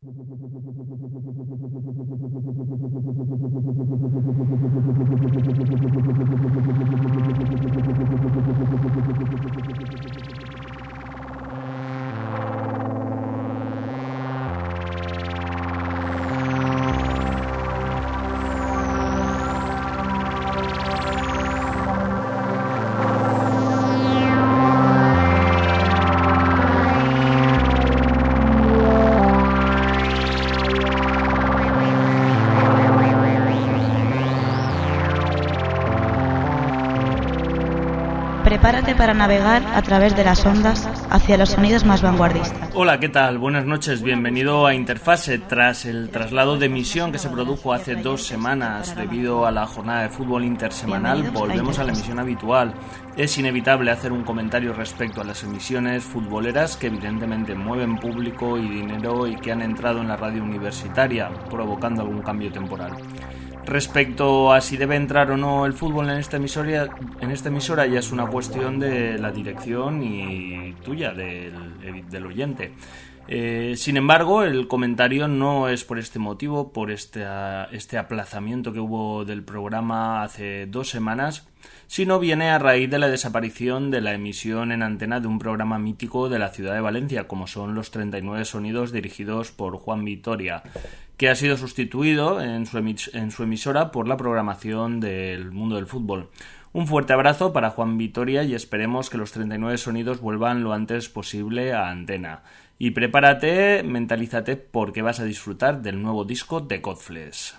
Prepárate para navegar a través de las ondas hacia los sonidos más vanguardistas. Hola, ¿qué tal? Buenas noches, bienvenido a Interfase. Tras el traslado de emisión que se produjo hace 2 semanas debido a la jornada de fútbol intersemanal, volvemos a la emisión habitual. Es inevitable hacer un comentario respecto a las emisiones futboleras que evidentemente mueven público y dinero y que han entrado en la radio universitaria, provocando algún cambio temporal. Respecto a si debe entrar o no el fútbol en esta emisora ya es una cuestión de la dirección y tuya, del oyente. Sin embargo, el comentario no es por este motivo, por este aplazamiento que hubo del programa hace 2 semanas, sino viene a raíz de la desaparición de la emisión en antena de un programa mítico de la ciudad de Valencia, como son los 39 sonidos dirigidos por Juan Vitoria, que ha sido sustituido en su emisora por la programación del mundo del fútbol. Un fuerte abrazo para Juan Vitoria y esperemos que los 39 sonidos vuelvan lo antes posible a antena. Y prepárate, mentalízate, porque vas a disfrutar del nuevo disco de Godflesh.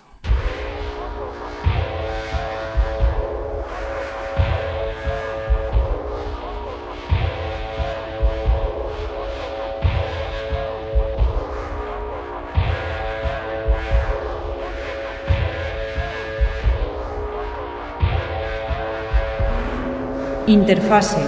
Interfase.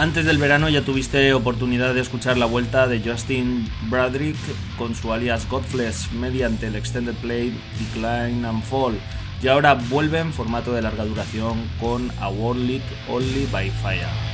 Antes del verano ya tuviste oportunidad de escuchar la vuelta de Justin Bradrick con su alias Godflesh mediante el extended play Decline and Fall, y ahora vuelve en formato de larga duración con A World Lit Only by Fire.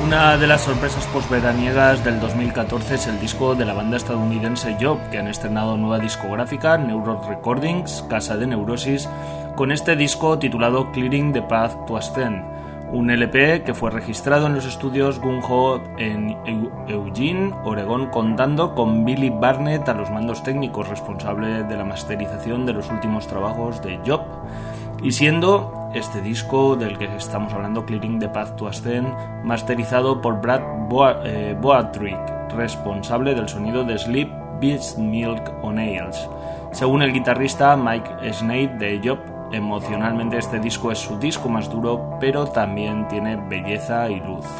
Una de las sorpresas posveraniegas del 2014 es el disco de la banda estadounidense Job, que han estrenado nueva discográfica, Neuro Recordings, Casa de Neurosis, con este disco titulado Clearing the Path to Ascend, un LP que fue registrado en los estudios Gung Ho en Eugene, Oregón, contando con Billy Barnett a los mandos técnicos, responsable de la masterización de los últimos trabajos de Job, y siendo este disco del que estamos hablando, Clearing the Path to Ascend, masterizado por Brad Boatrick, responsable del sonido de Sleep, Beast Milk o Nails. Según el guitarrista Mike Snade de Job, emocionalmente este disco es su disco más duro, pero también tiene belleza y luz.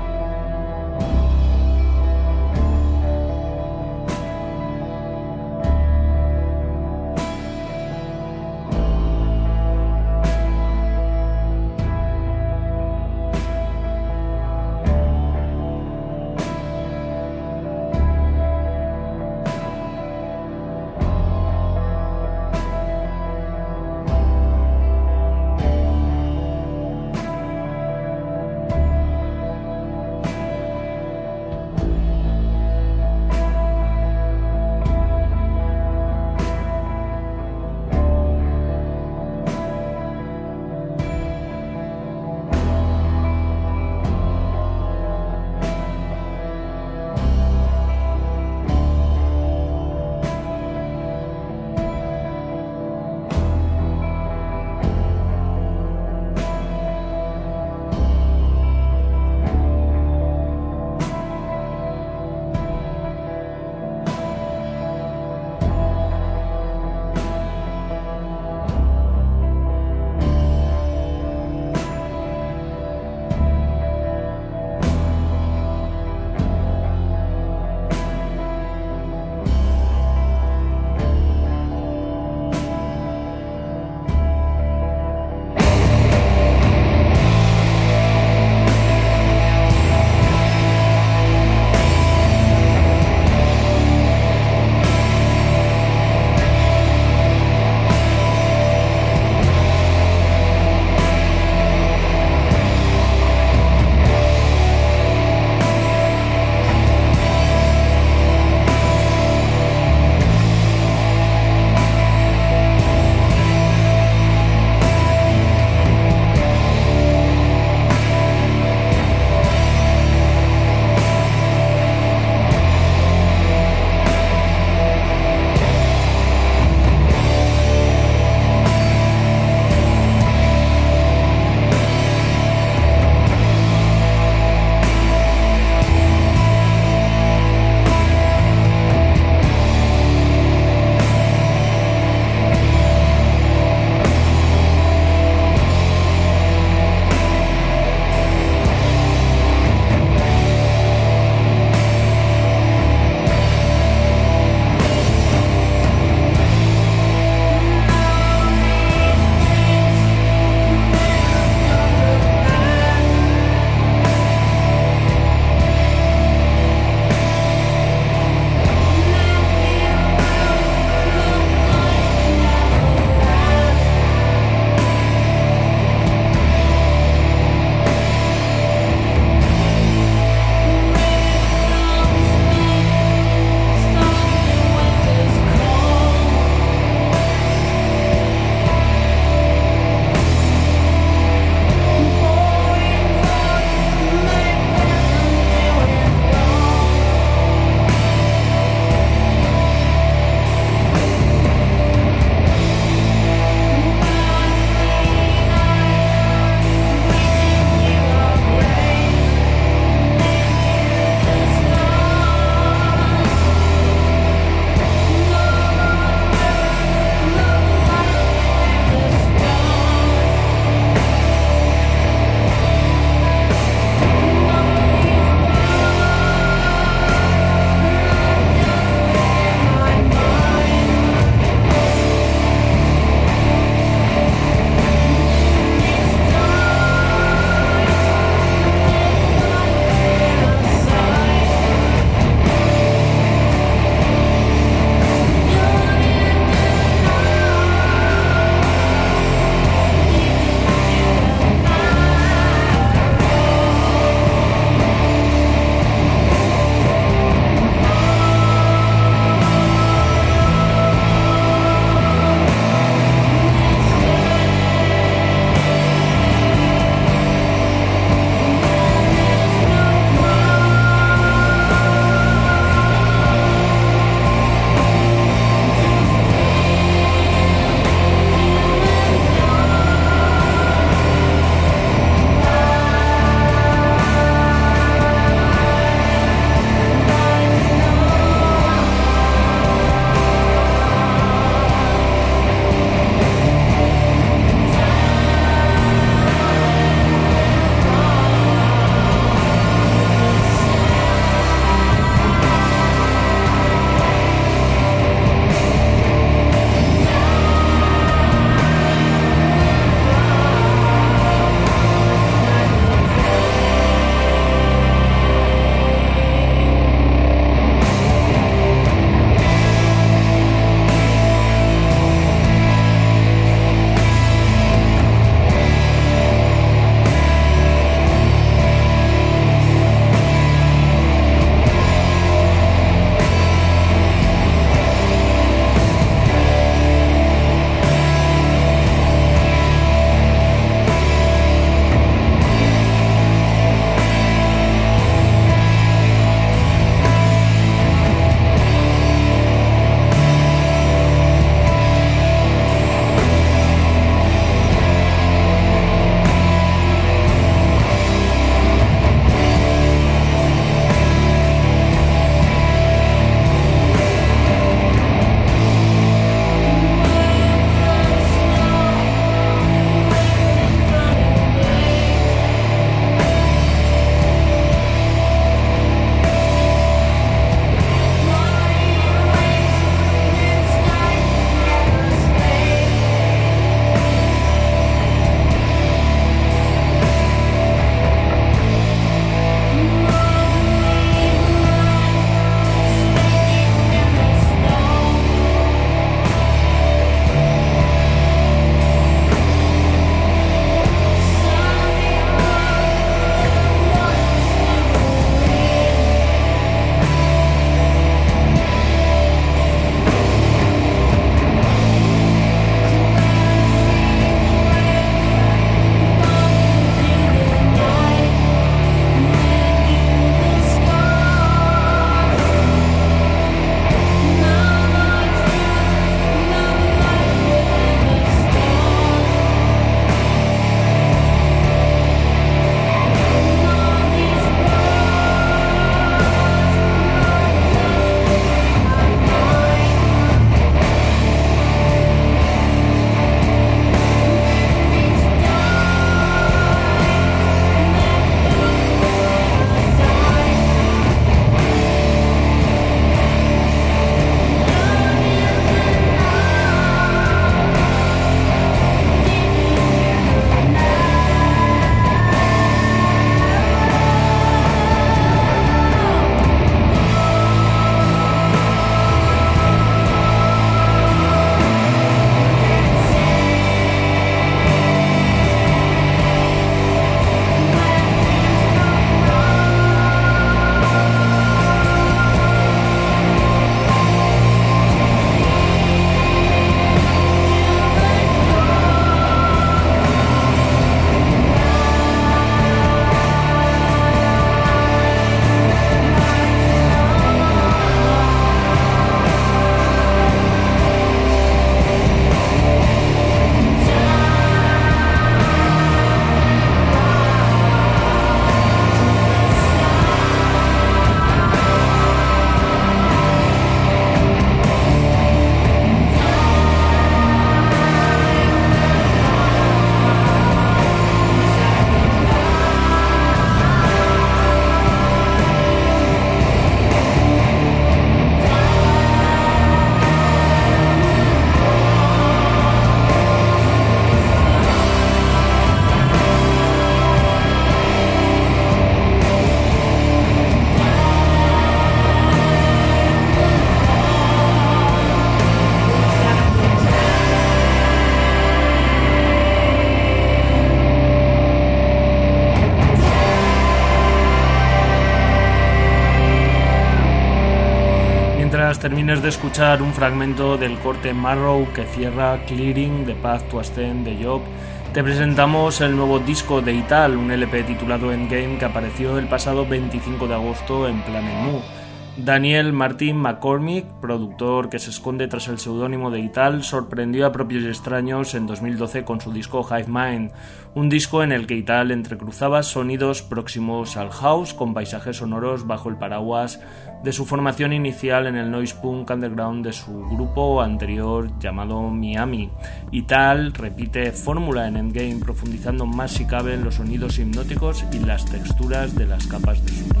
mientras termines de escuchar un fragmento del corte Marrow que cierra Clearing the Path to Ascend de Job, te presentamos el nuevo disco de Ital, un LP titulado Endgame que apareció el pasado 25 de agosto en Planet Mu. Daniel Martin McCormick, productor que se esconde tras el seudónimo de Ital, sorprendió a propios y extraños en 2012 con su disco Hive Mind, un disco en el que Ital entrecruzaba sonidos próximos al house con paisajes sonoros bajo el paraguas de su formación inicial en el noise punk underground de su grupo anterior llamado Miami. Ital repite fórmula en Endgame, profundizando más si cabe en los sonidos hipnóticos y las texturas de las capas de sonido.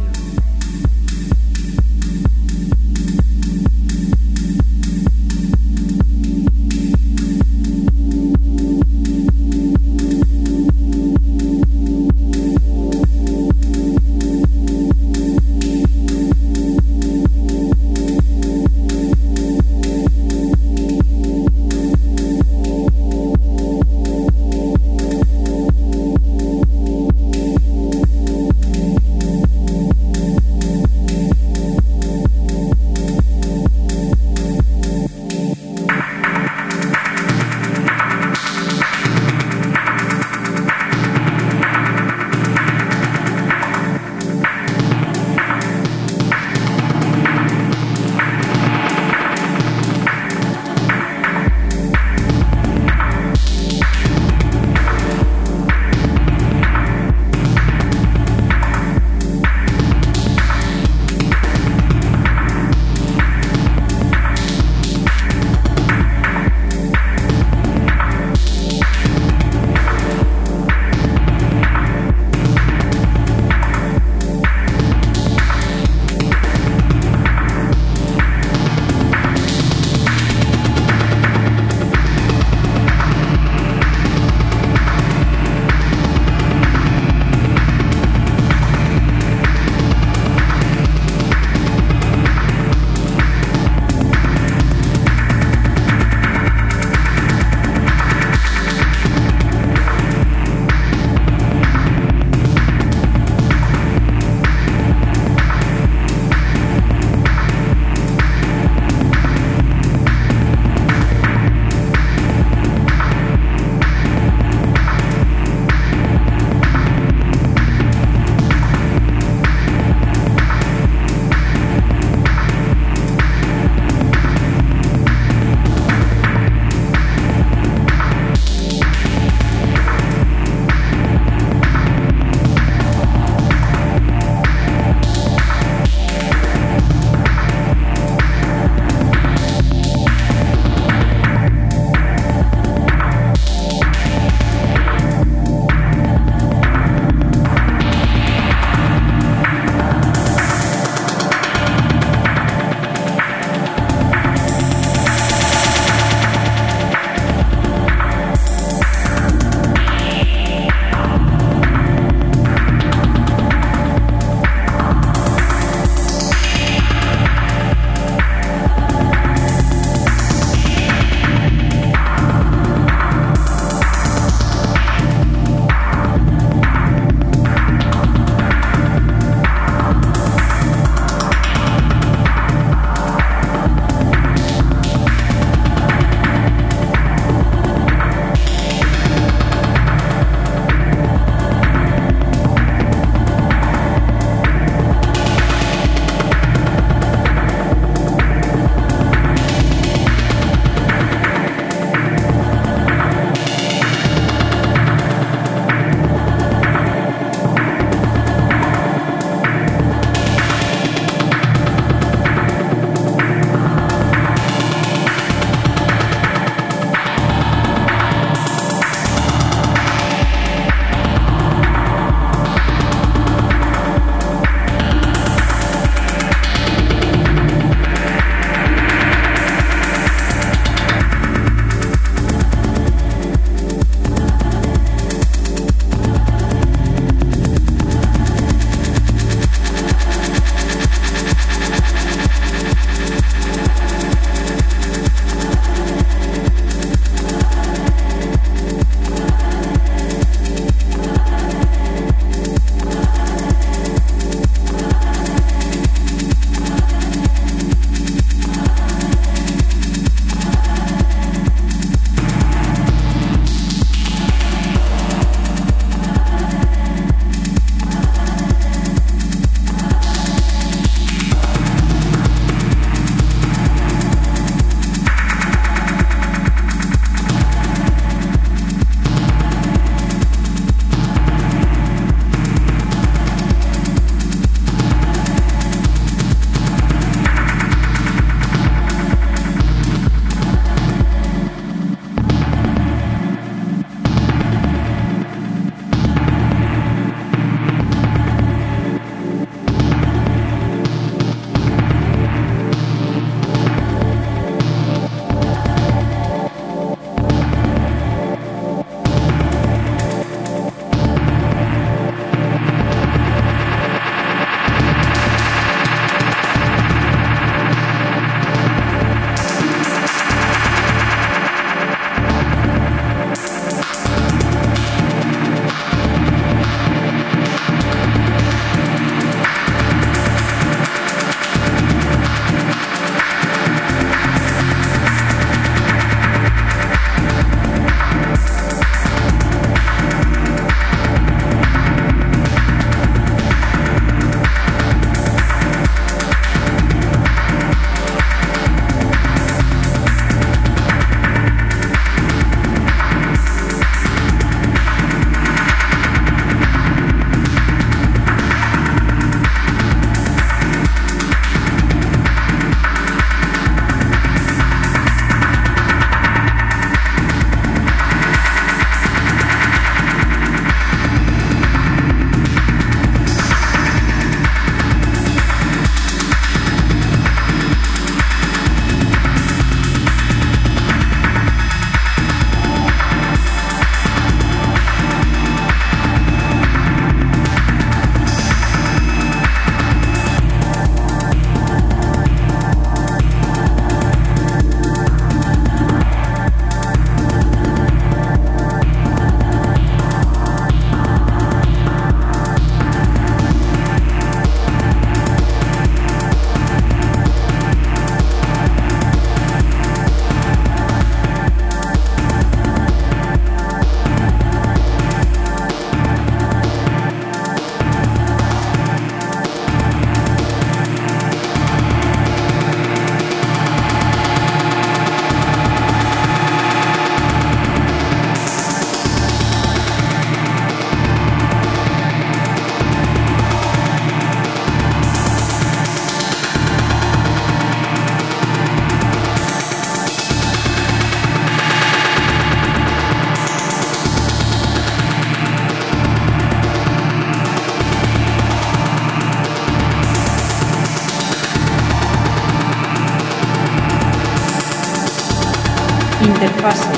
Interfase.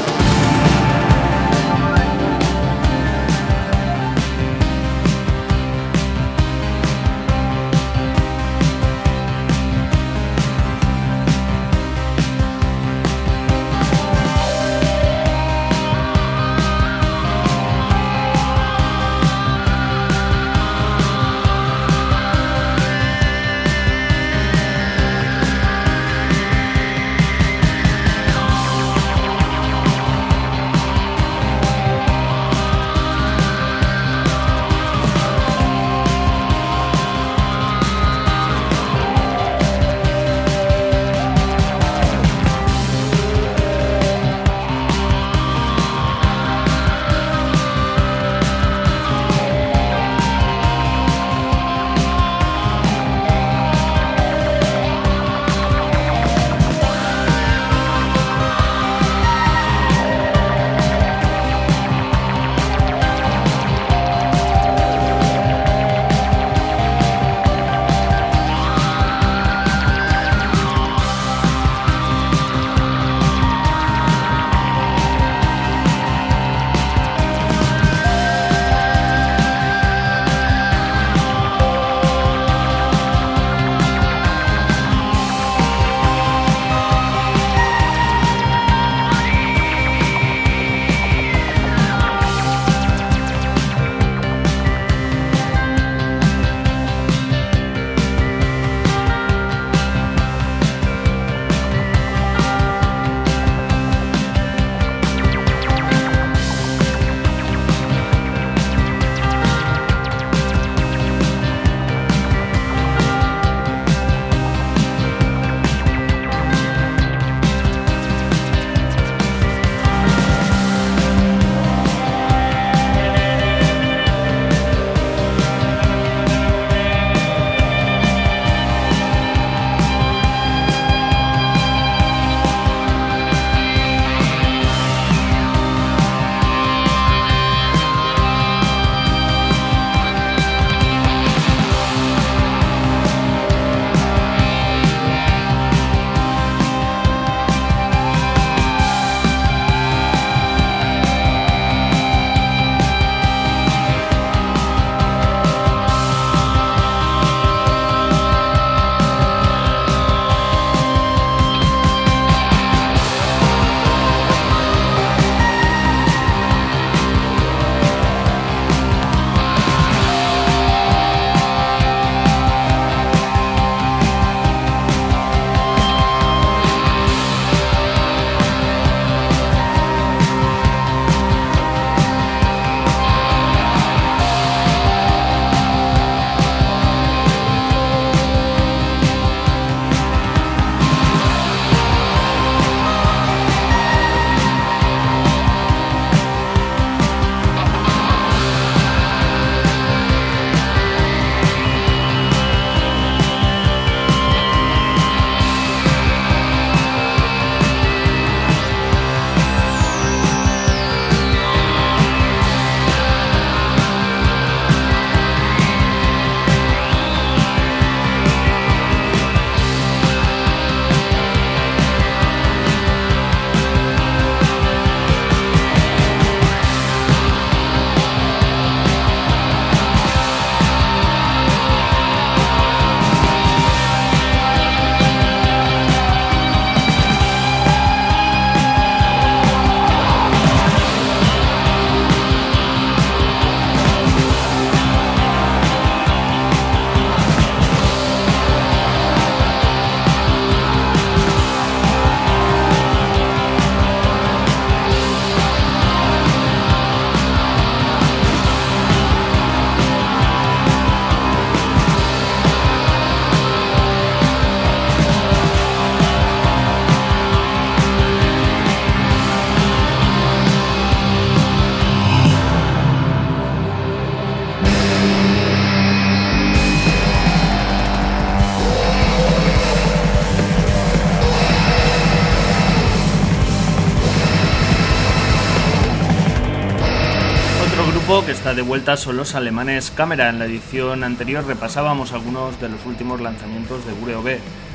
grupo que está de vuelta son los alemanes Camera. En la edición anterior repasábamos algunos de los últimos lanzamientos de Bure OB.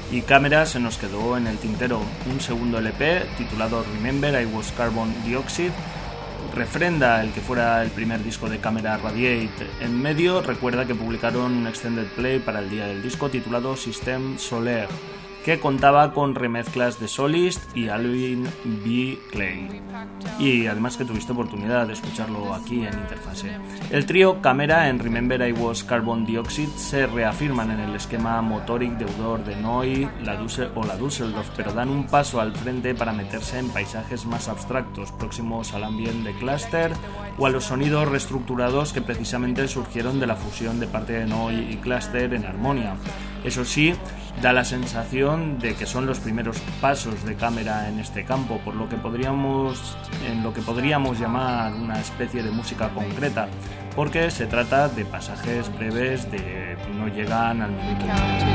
Y Camera se nos quedó en el tintero. Un segundo LP titulado Remember I Was Carbon Dioxide refrenda el que fuera el primer disco de Camera Radiate. En medio recuerda que publicaron un extended play para el día del disco titulado Système Solaire, que contaba con remezclas de Solist y Alvin B. Clay. Y además que tuviste oportunidad de escucharlo aquí en Interfase. El trío Camera en Remember I Was Carbon Dioxide se reafirman en el esquema motoric deudor de Neu! La Düsseldorf, pero dan un paso al frente para meterse en paisajes más abstractos, próximos al ambiente de Cluster o a los sonidos reestructurados que precisamente surgieron de la fusión de parte de Neu! Y Cluster en Armonia. Eso sí, da la sensación de que son los primeros pasos de Camera en este campo, en lo que podríamos llamar una especie de música concreta, porque se trata de pasajes breves de no llegan al minuto.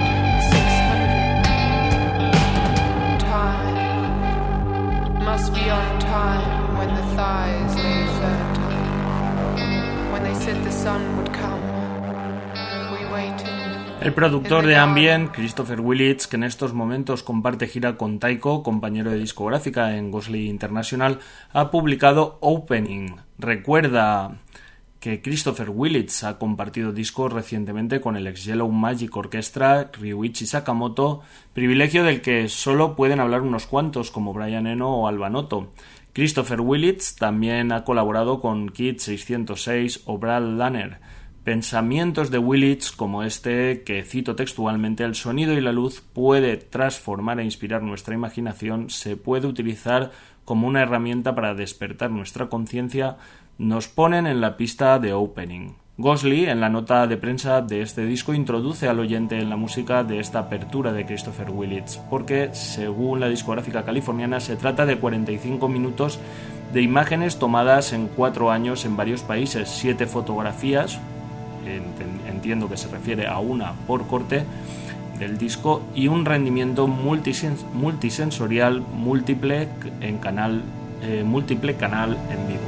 El productor de ambient, Christopher Willits, que en estos momentos comparte gira con Taiko, compañero de discográfica en Ghostly International, ha publicado Opening. Recuerda que Christopher Willits ha compartido discos recientemente con el ex Yellow Magic Orchestra, Ryuichi Sakamoto, privilegio del que solo pueden hablar unos cuantos como Brian Eno o Alba Noto. Christopher Willits también ha colaborado con Kid 606 o Brad Lanner. Pensamientos de Willits como este, que cito textualmente: el sonido y la luz puede transformar e inspirar nuestra imaginación, se puede utilizar como una herramienta para despertar nuestra conciencia, nos ponen en la pista de Opening. Ghostly, en la nota de prensa de este disco, introduce al oyente en la música de esta apertura de Christopher Willits, porque, según la discográfica californiana, se trata de 45 minutos de imágenes tomadas en 4 años en varios países, 7 fotografías, entiendo que se refiere a una por corte del disco, y un rendimiento multisensorial múltiple canal en vivo.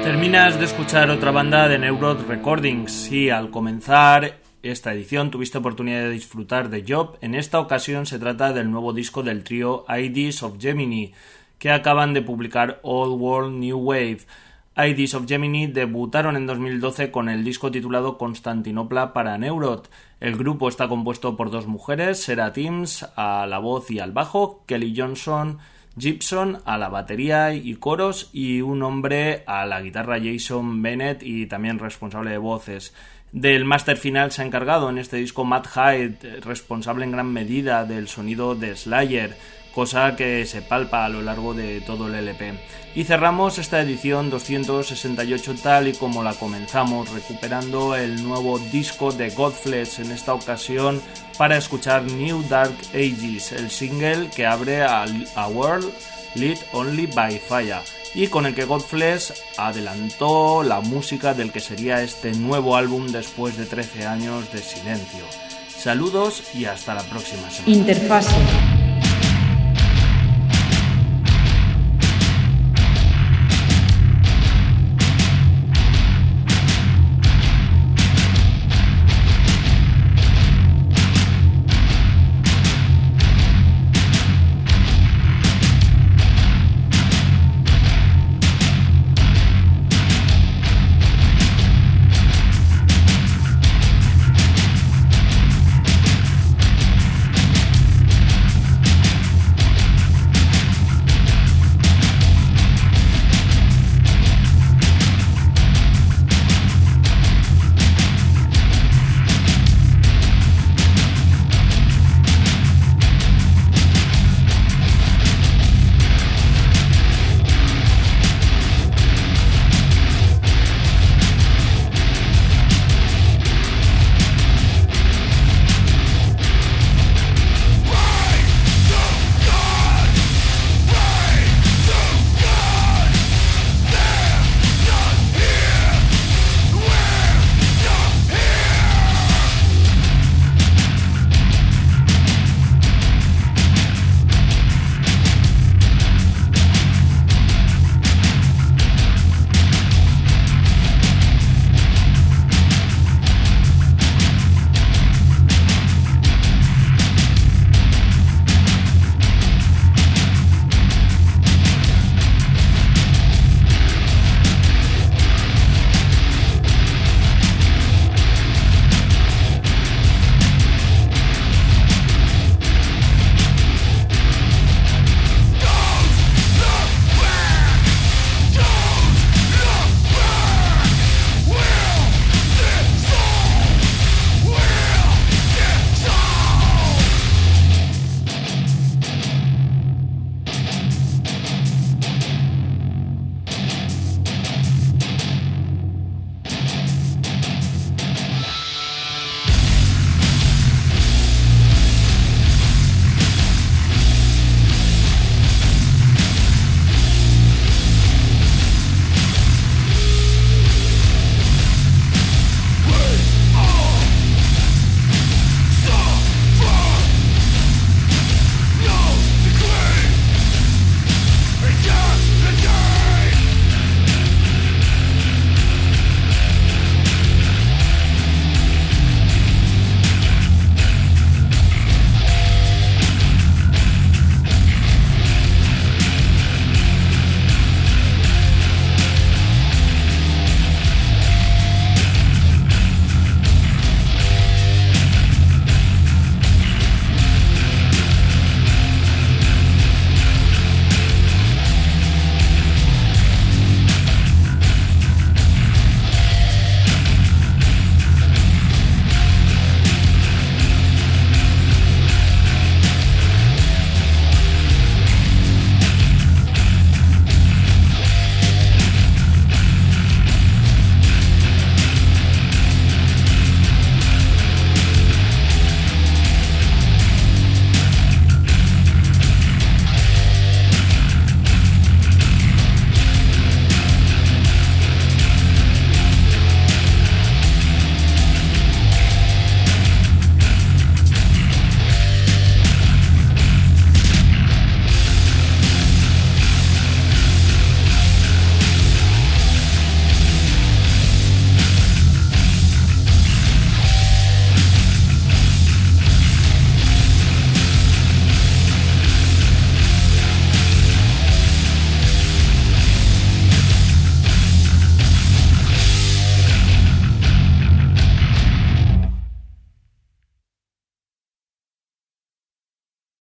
Terminas de escuchar otra banda de Neurot Recordings y al comenzar esta edición tuviste oportunidad de disfrutar de Job. En esta ocasión se trata del nuevo disco del trío IDs of Gemini, que acaban de publicar Old World New Wave. IDs of Gemini debutaron en 2012 con el disco titulado Constantinopla para Neurot. El grupo está compuesto por dos mujeres, Sarah Timms a la voz y al bajo, Kelly Johnson Gibson a la batería y coros y un hombre a la guitarra, Jason Bennett, y también responsable de voces. Del máster final se ha encargado en este disco Matt Hyde, responsable en gran medida del sonido de Slayer, cosa que se palpa a lo largo de todo el LP. Y cerramos esta edición 268 tal y como la comenzamos, recuperando el nuevo disco de Godflesh, en esta ocasión para escuchar New Dark Ages, el single que abre a World Lit Only by Fire, y con el que Godflesh adelantó la música del que sería este nuevo álbum después de 13 años de silencio. Saludos y hasta la próxima semana. Interfase.